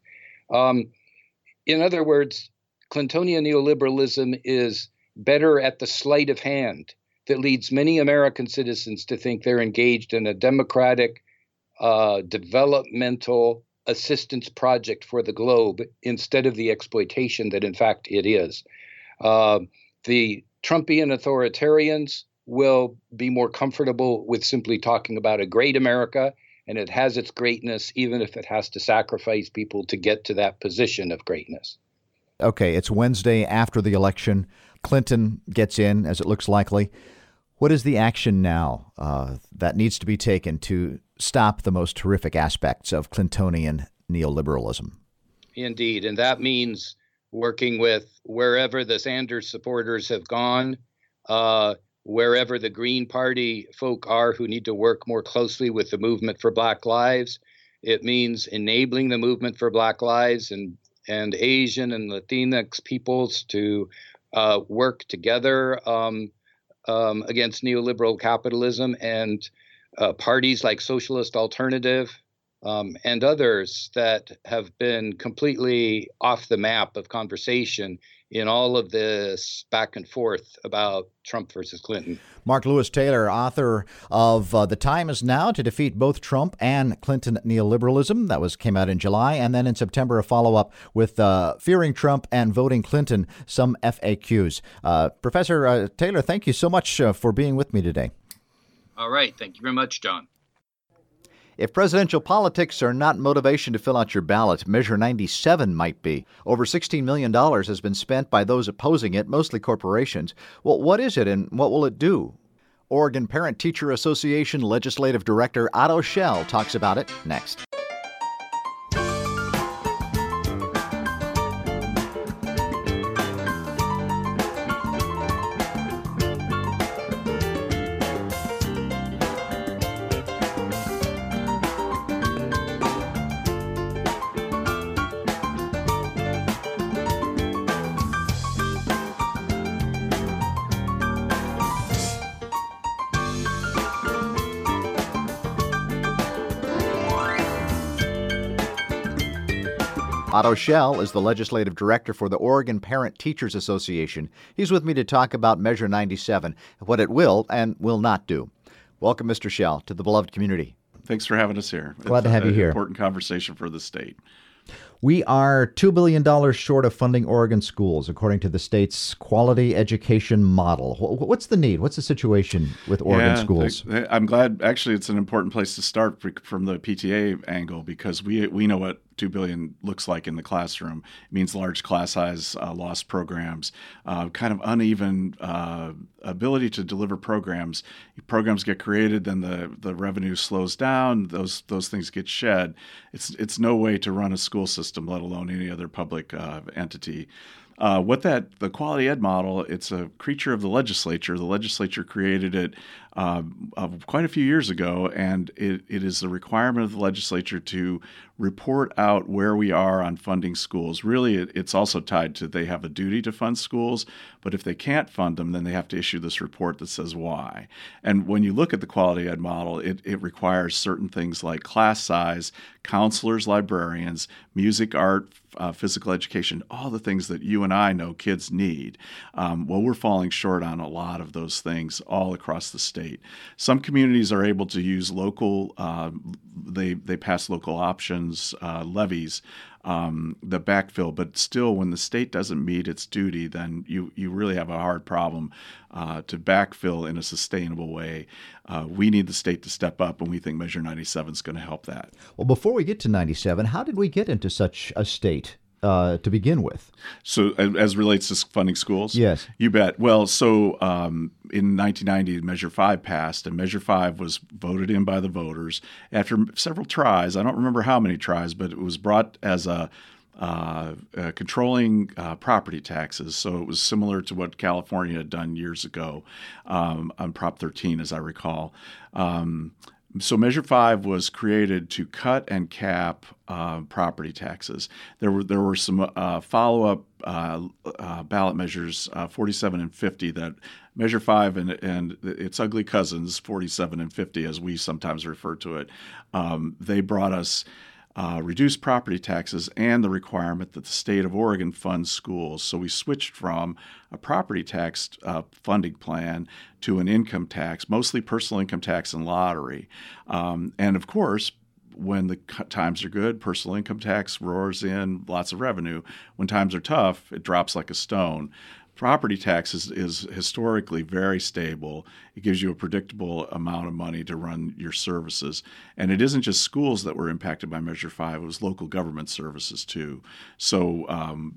In other words, Clintonian neoliberalism is better at the sleight of hand that leads many American citizens to think they're engaged in a democratic, developmental assistance project for the globe instead of the exploitation that, in fact, it is. The Trumpian authoritarians will be more comfortable with simply talking about a great America, and it has its greatness, even if it has to sacrifice people to get to that position of greatness. Okay, it's Wednesday after the election. Clinton gets in, as it looks likely. What is the action now that needs to be taken to stop the most horrific aspects of Clintonian neoliberalism? Indeed, and that means working with wherever the Sanders supporters have gone, wherever the Green Party folk are who need to work more closely with the movement for Black Lives. It means enabling the movement for Black Lives and Asian and Latinx peoples to work together against neoliberal capitalism, and parties like Socialist Alternative and others that have been completely off the map of conversation in all of this back and forth about Trump versus Clinton. Mark Lewis Taylor, author of The Time Is Now to Defeat Both Trump and Clinton Neoliberalism. That came out in July. And then in September, a follow-up with Fearing Trump and Voting Clinton, Some FAQs. Professor Taylor, thank you so much for being with me today. All right. Thank you very much, John. If presidential politics are not motivation to fill out your ballot, Measure 97 might be. Over $16 million has been spent by those opposing it, mostly corporations. Well, what is it and what will it do? Oregon Parent-Teacher Association Legislative Director Otto Schell talks about it next. Otto Schell is the legislative director for the Oregon Parent-Teachers Association. He's with me to talk about Measure 97, what it will and will not do. Welcome, Mr. Schell, to the beloved community. Thanks for having us here. Glad to have you here. Important conversation for the state. We are $2 billion short of funding Oregon schools, according to the state's quality education model. What's the need? What's the situation with Oregon schools? I'm glad. Actually, it's an important place to start from the PTA angle, because we know what $2 billion looks like in the classroom. It means large class size, lost programs, kind of uneven ability to deliver programs. Programs get created, then the revenue slows down. Those things get shed. It's no way to run a school system, let alone any other public entity. The quality ed model, it's a creature of the legislature. The legislature created it quite a few years ago, and it is the requirement of the legislature to report out where we are on funding schools. Really, it's also tied to they have a duty to fund schools, but if they can't fund them, then they have to issue this report that says why. And when you look at the quality ed model, it requires certain things like class size, counselors, librarians, music, art, physical education, all the things that you and I know kids need. Well, we're falling short on a lot of those things all across the state. Some communities are able to use local, they pass local options, levies, the backfill, but still when the state doesn't meet its duty, then you really have a hard problem to backfill in a sustainable way. We need the state to step up, and we think Measure 97 is going to help that. Well, before we get to 97, how did we get into such a state to begin with? So as relates to funding schools? Yes. You bet. Well, so in 1990, Measure 5 passed, and Measure 5 was voted in by the voters after several tries. I don't remember how many tries, but it was brought as a controlling property taxes. So it was similar to what California had done years ago on Prop 13, as I recall. So Measure 5 was created to cut and cap property taxes. There were some follow-up ballot measures, 47 and 50, that Measure 5 and its ugly cousins, 47 and 50, as we sometimes refer to it, they brought us reduced property taxes and the requirement that the state of Oregon funds schools. So we switched from a property tax funding plan to an income tax, mostly personal income tax and lottery. And of course, when the times are good, personal income tax roars in, lots of revenue. When times are tough, it drops like a stone. Property tax is historically very stable. It gives you a predictable amount of money to run your services. And it isn't just schools that were impacted by Measure 5, it was local government services too. So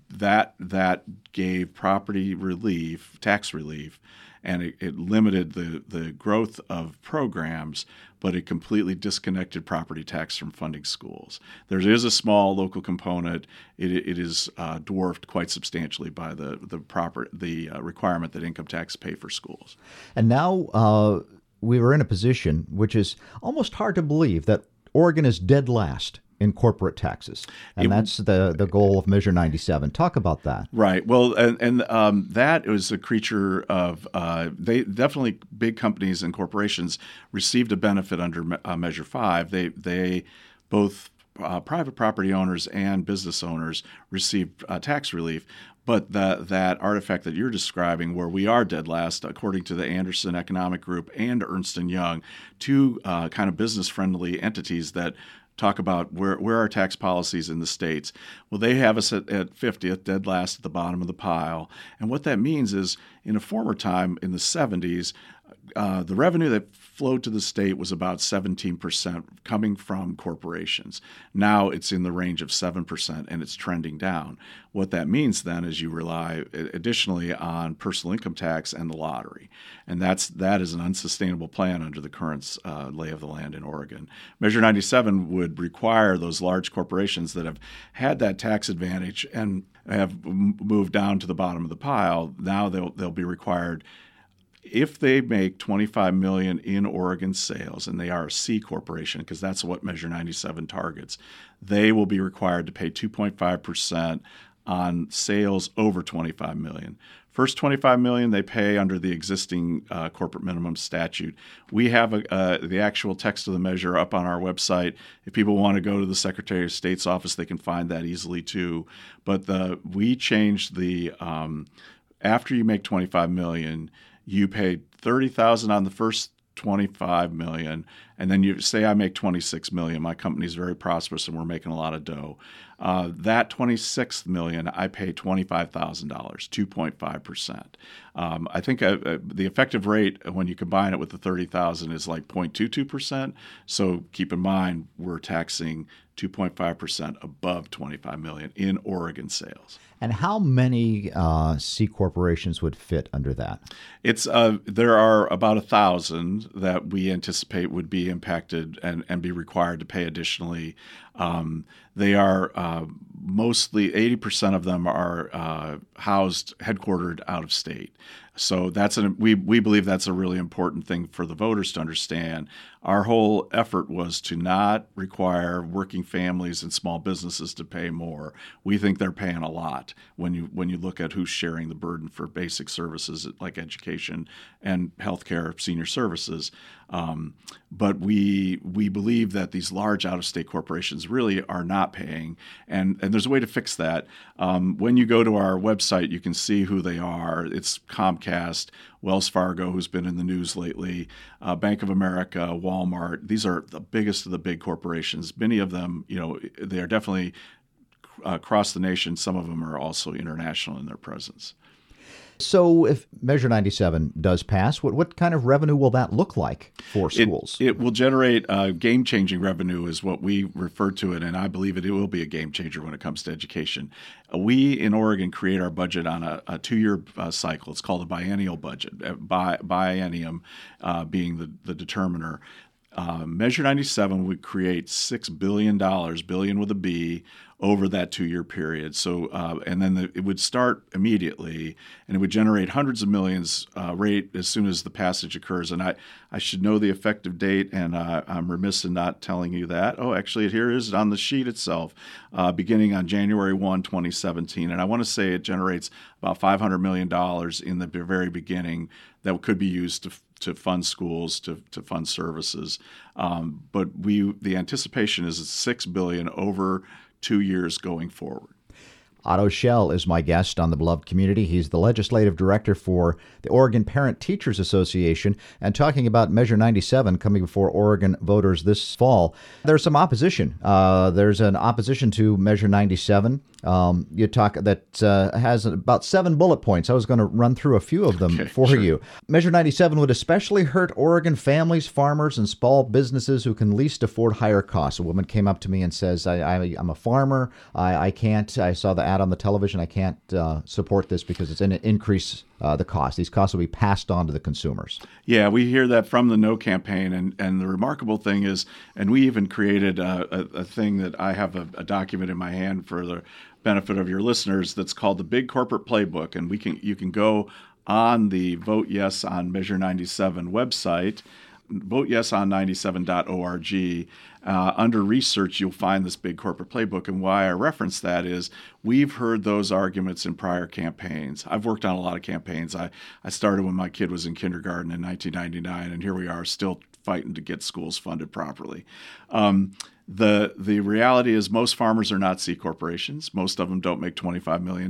that gave property relief, tax relief, and it limited the growth of programs, but it completely disconnected property tax from funding schools. There is a small local component. It is dwarfed quite substantially by the requirement that income tax pay for schools. And now we were in a position which is almost hard to believe that Oregon is dead last in corporate taxes, and that's the goal of Measure 97. Talk about that. Right. Well, and that was a creature of they definitely, big companies and corporations received a benefit under Measure 5. They both private property owners and business owners received tax relief. But that artifact that you're describing, where we are dead last, according to the Anderson Economic Group and Ernst & Young, two kind of business-friendly entities that talk about where are tax policies in the states. Well, they have us at 50th, dead last at the bottom of the pile. And what that means is, in a former time, in the 70s, the revenue that flowed to the state was about 17% coming from corporations. Now it's in the range of 7%, and it's trending down. What that means then is you rely additionally on personal income tax and the lottery. And that is an unsustainable plan under the current lay of the land in Oregon. Measure 97 would require those large corporations that have had that tax advantage and have moved down to the bottom of the pile. Now they'll be required, if they make $25 million in Oregon sales, and they are a C corporation because that's what Measure 97 targets, they will be required to pay 2.5% on sales over $25 million. First $25 million they pay under the existing corporate minimum statute. We have the actual text of the measure up on our website. If people want to go to the Secretary of State's office, they can find that easily too. But we changed the after you make $25 million, you pay $30,000 on the first $25 million, and then you say I make $26 million. My company's very prosperous, and we're making a lot of dough. That $26 million, I pay $25,000, 2.5%. I think the effective rate when you combine it with the $30,000 is like 0.22%. So keep in mind we're taxing 2.5% above $25 million in Oregon sales. And how many C corporations would fit under that? There are about 1,000 that we anticipate would be impacted and be required to pay additionally. They are mostly 80% of them are headquartered out of state. So we believe that's a really important thing for the voters to understand. Our whole effort was to not require working families and small businesses to pay more. We think they're paying a lot when you look at who's sharing the burden for basic services like education and healthcare, senior services. But we believe that these large out-of-state corporations really are not paying, and there's a way to fix that. When you go to our website, you can see who they are. It's Comcast, Wells Fargo, who's been in the news lately, Bank of America, Walmart. These are the biggest of the big corporations. Many of them, they are definitely across the nation. Some of them are also international in their presence. So if Measure 97 does pass, what kind of revenue will that look like for schools? It will generate game-changing revenue is what we refer to it, and I believe it will be a game-changer when it comes to education. We in Oregon create our budget on a 2-year cycle. It's called a biennial budget, biennium being the determiner. Measure 97 would create $6 billion, billion with a B, over that 2-year period. So, and then it would start immediately, and it would generate hundreds of millions rate as soon as the passage occurs. And I should know the effective date, and I'm remiss in not telling you that. Oh, actually, here it is on the sheet itself, beginning on January 1, 2017. And I want to say it generates about $500 million in the very beginning that could be used to fund schools, to fund services. But the anticipation is $6 billion over 2 years going forward. Otto Schell is my guest on The Beloved Community. He's the legislative director for the Oregon Parent Teachers Association, and talking about Measure 97 coming before Oregon voters this fall. There's some opposition. There's an opposition to Measure 97. You talk that has about 7 bullet points. I was going to run through a few of them for you. Measure 97 would especially hurt Oregon families, farmers, and small businesses who can least afford higher costs. A woman came up to me and says, I'm a farmer. I can't. I saw the ad on the television. I can't support this because it's going to increase the cost. These costs will be passed on to the consumers. Yeah, we hear that from the No campaign. And the remarkable thing is, and we even created a thing that I have a document in my hand for the benefit of your listeners that's called the Big Corporate Playbook. And you can go on the Vote Yes on Measure 97 website, voteyeson97.org. Under research, you'll find this Big Corporate Playbook. And why I reference that is we've heard those arguments in prior campaigns. I've worked on a lot of campaigns. I started when my kid was in kindergarten in 1999, and here we are still fighting to get schools funded properly. The reality is most farmers are not C corporations. Most of them don't make $25 million.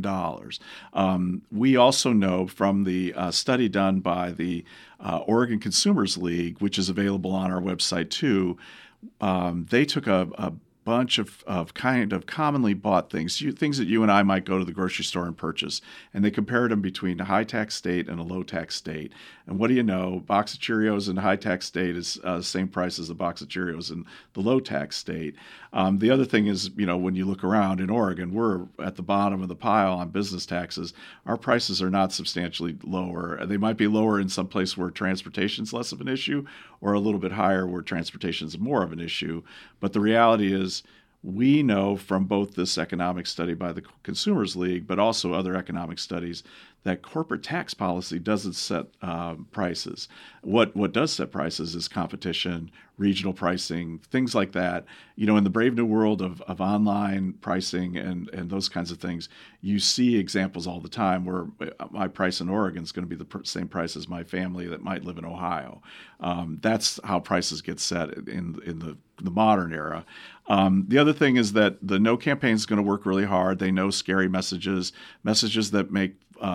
We also know from the study done by the Oregon Consumers League, which is available on our website too, they took a bunch of kind of commonly bought things that you and I might go to the grocery store and purchase, and they compared them between a high-tax state and a low-tax state. And what do you know? Box of Cheerios in a high-tax state is the same price as the box of Cheerios in the low-tax state. The other thing is, when you look around in Oregon, we're at the bottom of the pile on business taxes. Our prices are not substantially lower. They might be lower in some place where transportation is less of an issue, or a little bit higher where transportation is more of an issue. But the reality is, we know from both this economic study by the Consumers League, but also other economic studies, that corporate tax policy doesn't set prices. What does set prices is competition, regional pricing, things like that. In the brave new world of online pricing and those kinds of things, you see examples all the time where my price in Oregon is going to be the same price as my family that might live in Ohio. That's how prices get set in the modern era. The other thing is that the No campaign is going to work really hard. They know scary messages that make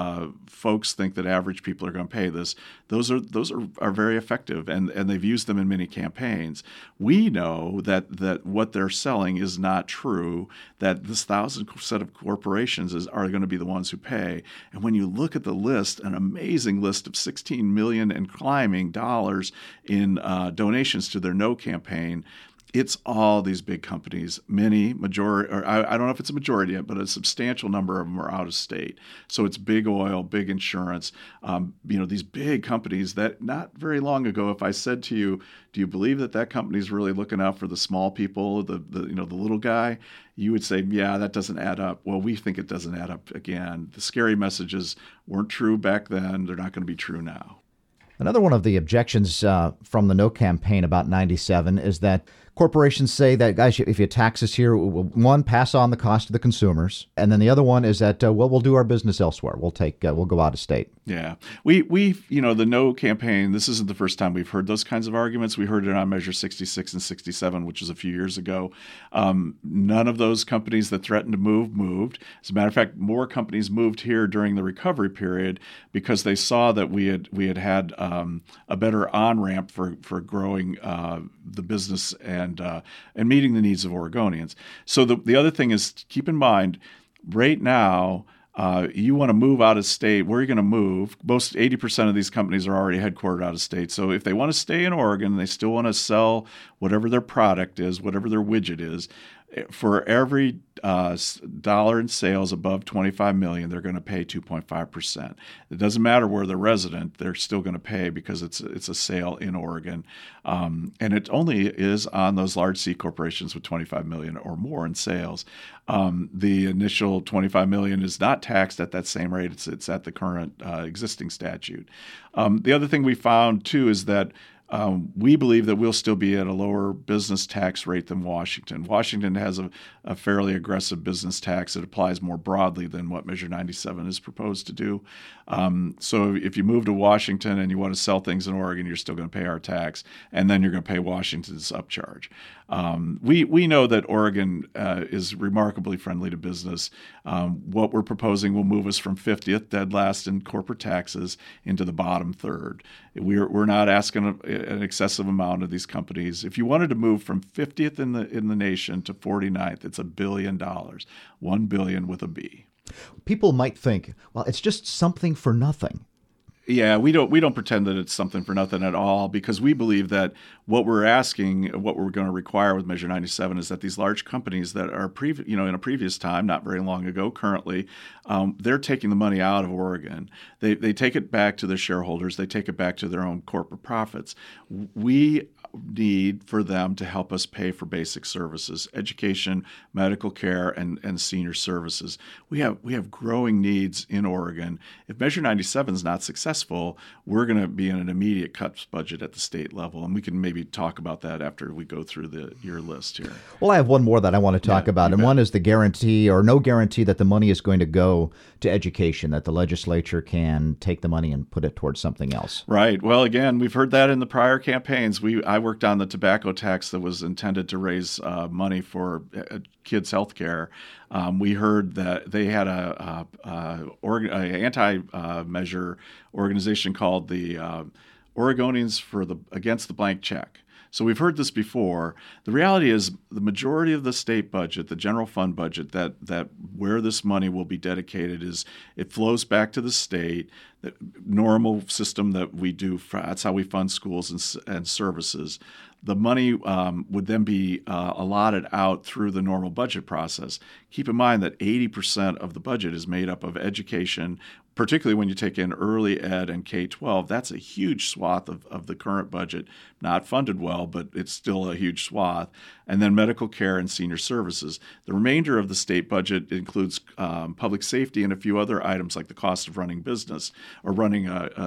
folks think that average people are going to pay this. Those are very effective, and they've used them in many campaigns. We know that what they're selling is not true, that this 1,000 set of corporations are going to be the ones who pay. And when you look at the list, an amazing list of $16 million and climbing dollars in donations to their No campaign, it's all these big companies. Majority, or I don't know if it's a majority yet, but a substantial number of them are out of state. So it's big oil, big insurance, these big companies that not very long ago, if I said to you, do you believe that company is really looking out for the small people, the little guy? You would say, yeah, that doesn't add up. Well, we think it doesn't add up again. The scary messages weren't true back then. They're not going to be true now. Another one of the objections from the No campaign about 97 is that corporations say that, guys, if you tax us here, one, pass on the cost to the consumers, and then the other one is that, we'll do our business elsewhere. We'll go out of state. Yeah, we've the No campaign. This isn't the first time we've heard those kinds of arguments. We heard it on Measure 66 and 67, which was a few years ago. None of those companies that threatened to moved. As a matter of fact, more companies moved here during the recovery period because they saw that we had a better on-ramp for growing the business and meeting the needs of Oregonians. So the other thing is, keep in mind, right now, you want to move out of state. Where are you going to move? 80% of these companies are already headquartered out of state. So if they want to stay in Oregon, they still want to sell whatever their product is, whatever their widget is, For every dollar in sales above $25 million, they're going to pay 2.5%. It doesn't matter where they're resident; they're still going to pay because it's a sale in Oregon, and it only is on those large C corporations with $25 million or more in sales. The initial $25 million is not taxed at that same rate. It's at the current existing statute. The other thing we found too is that we believe that we'll still be at a lower business tax rate than Washington. Washington has a fairly aggressive business tax. It applies more broadly than what Measure 97 is proposed to do. So if you move to Washington and you want to sell things in Oregon, you're still going to pay our tax, and then you're going to pay Washington's upcharge. We know that Oregon is remarkably friendly to business. What we're proposing will move us from 50th, dead last in corporate taxes, into the bottom third. We're not asking an excessive amount of these companies. If you wanted to move from 50th in the nation to 49th, it's $1 billion, $1 billion with a B. People might think, well, it's just something for nothing. Yeah, we don't pretend that it's something for nothing at all, because we believe that what we're asking, what we're going to require with Measure 97 is that these large companies that are in a previous time, not very long ago, currently, they're taking the money out of Oregon. They take it back to their shareholders. They take it back to their own corporate profits. We need for them to help us pay for basic services, education, medical care, and senior services. We have growing needs in Oregon. If Measure 97 is not successful, we're going to be in an immediate cuts budget at the state level, and we can maybe talk about that after we go through your list here. Well, I have one more that I want to talk about, and one is the guarantee or no guarantee that the money is going to go to education, that the legislature can take the money and put it towards something else. Right. Well, again, we've heard that in the prior campaigns. I worked on the tobacco tax that was intended to raise money for kids' health care. We heard that they had a anti-measure organization called the Oregonians Against the Blank Check. So we've heard this before. The reality is the majority of the state budget, the general fund budget, that where this money will be dedicated is it flows back to the state. The normal system that we do, that's how we fund schools and services. The money would then be allotted out through the normal budget process. Keep in mind that 80% of the budget is made up of education, particularly when you take in early ed and K-12. That's a huge swath of the current budget, not funded well, but it's still a huge swath. And then medical care and senior services. The remainder of the state budget includes public safety and a few other items like the cost of running business or running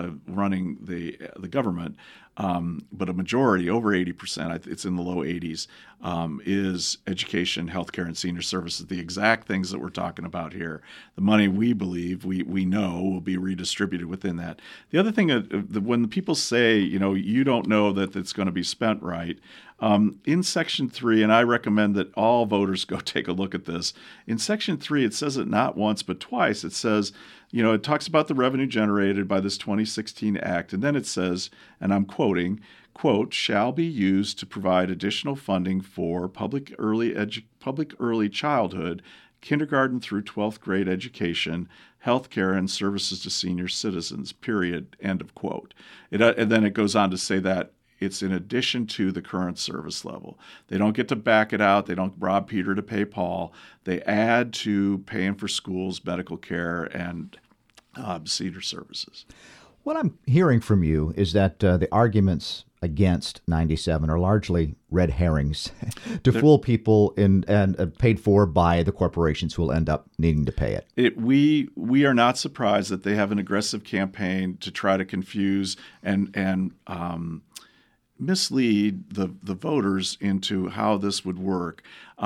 the government. But a majority, over 80%, it's in the low 80s, is education, healthcare, and senior services, the exact things that we're talking about here. The money we believe, we know, will be redistributed within that. The other thing, when the people say, you don't know that it's going to be spent right, in Section 3, and I recommend that all voters go take a look at this, in Section 3, it says it not once but twice. It says, it talks about the revenue generated by this 2016 Act, and then it says, and I'm quoting, quote, shall be used to provide additional funding for public early childhood, kindergarten through 12th grade education, health care, and services to senior citizens, period, end of quote. And then it goes on to say that it's in addition to the current service level. They don't get to back it out. They don't rob Peter to pay Paul. They add to paying for schools, medical care, and senior services. What I'm hearing from you is that the arguments against 97 are largely red herrings to fool people and paid for by the corporations who will end up needing to pay it. We are not surprised that they have an aggressive campaign to try to confuse and mislead the voters into how this would work.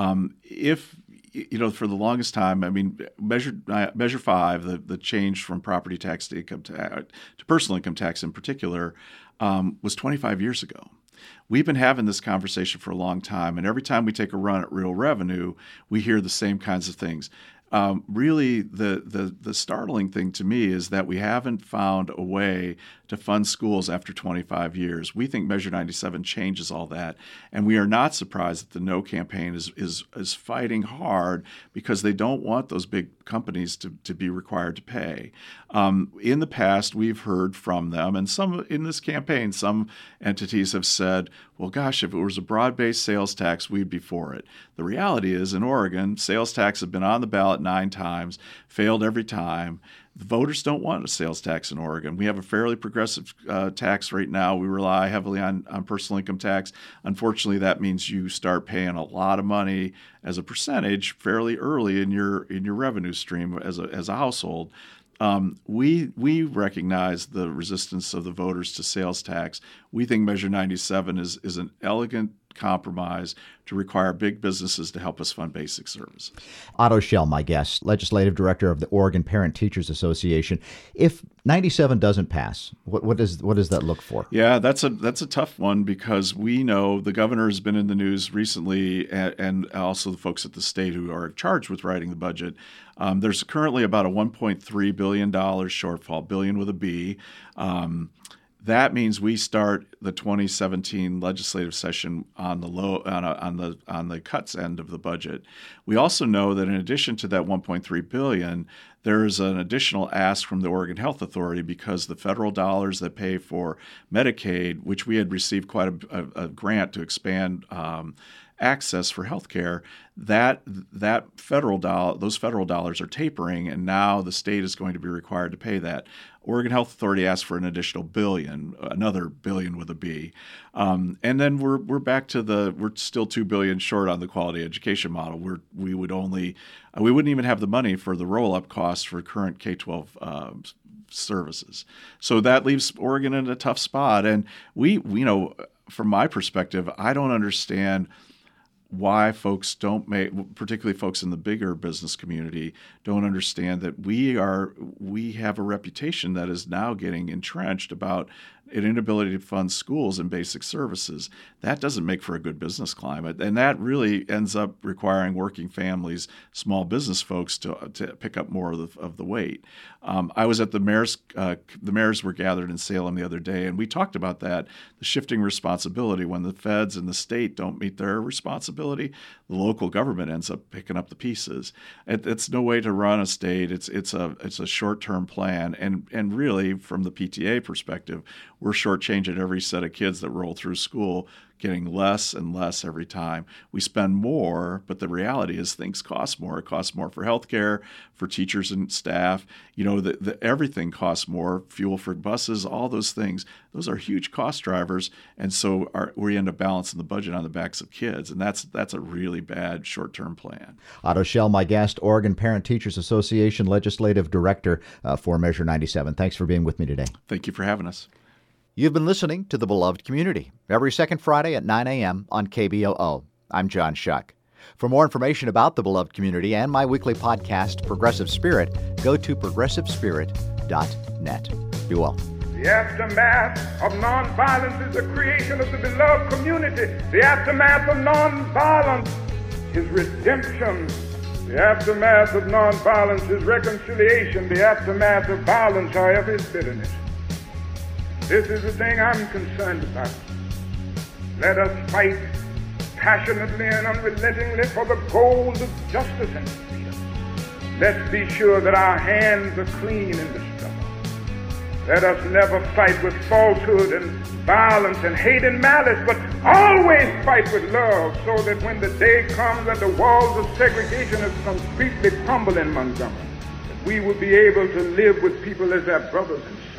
For the longest time, Measure 5, the change from property tax to income tax, to personal income tax in particular, was 25 years ago. We've been having this conversation for a long time, and every time we take a run at real revenue, we hear the same kinds of things. really the startling thing to me is that we haven't found a way to fund schools after 25 years. We think Measure 97 changes all that, and we are not surprised that the No campaign is fighting hard because they don't want those big companies to be required to pay. In the past, we've heard from them, and some in this campaign, some entities have said, well, gosh, if it was a broad-based sales tax, we'd be for it. The reality is, in Oregon, sales tax have been on the ballot 9 times, failed every time. The voters don't want a sales tax in Oregon. We have a fairly progressive tax right now. We rely heavily on personal income tax. Unfortunately, that means you start paying a lot of money as a percentage fairly early in your revenue stream as a household. We recognize the resistance of the voters to sales tax. We think Measure 97 is an elegant compromise to require big businesses to help us fund basic services. Otto Schell, my guest, Legislative Director of the Oregon Parent Teachers Association. If 97 doesn't pass, what does that look for? Yeah, that's a tough one because we know the governor has been in the news recently, and also the folks at the state who are charged with writing the budget. There's currently about a $1.3 billion shortfall, billion with a B. That means we start the 2017 legislative session on the cuts end of the budget. We also know that in addition to that $1.3 billion, there is an additional ask from the Oregon Health Authority because the federal dollars that pay for Medicaid, which we had received quite a grant to expand access for health care, those federal dollars are tapering, and now the state is going to be required to pay that. Oregon Health Authority asked for an additional billion, another billion with a B. And then we're back to we're still $2 billion short on the quality education model. We wouldn't even have the money for the roll-up costs for current K-12 services. So that leaves Oregon in a tough spot. And from my perspective, I don't understand why folks particularly folks in the bigger business community, don't understand that we have a reputation that is now getting entrenched about an inability to fund schools and basic services. That doesn't make for a good business climate, and that really ends up requiring working families, small business folks to pick up more of the weight. I was at the mayors were gathered in Salem the other day, and we talked about that, the shifting responsibility. When the feds and the state don't meet their responsibility, the local government ends up picking up the pieces. It's no way to run a state. It's a short-term plan, and really, from the PTA perspective, we're shortchanging every set of kids that roll through school, getting less and less every time. We spend more, but the reality is things cost more. It costs more for healthcare, for teachers and staff. Everything costs more. Fuel for buses, all those things. Those are huge cost drivers, and so we end up balancing the budget on the backs of kids, and that's a really bad short-term plan. Otto Schell, my guest, Oregon Parent Teachers Association Legislative Director for Measure 97. Thanks for being with me today. Thank you for having us. You've been listening to The Beloved Community every second Friday at 9 a.m. on KBOO. I'm John Shuck. For more information about The Beloved Community and my weekly podcast, Progressive Spirit, go to progressivespirit.net. Be well. The aftermath of nonviolence is the creation of the beloved community. The aftermath of nonviolence is redemption. The aftermath of nonviolence is reconciliation. The aftermath of violence, however, is bitterness. This is the thing I'm concerned about. Let us fight passionately and unrelentingly for the goals of justice and freedom. Let's be sure that our hands are clean in the struggle. Let us never fight with falsehood and violence and hate and malice, but always fight with love, so that when the day comes that the walls of segregation have completely crumbled in Montgomery, that we will be able to live with people as our brothers and sisters.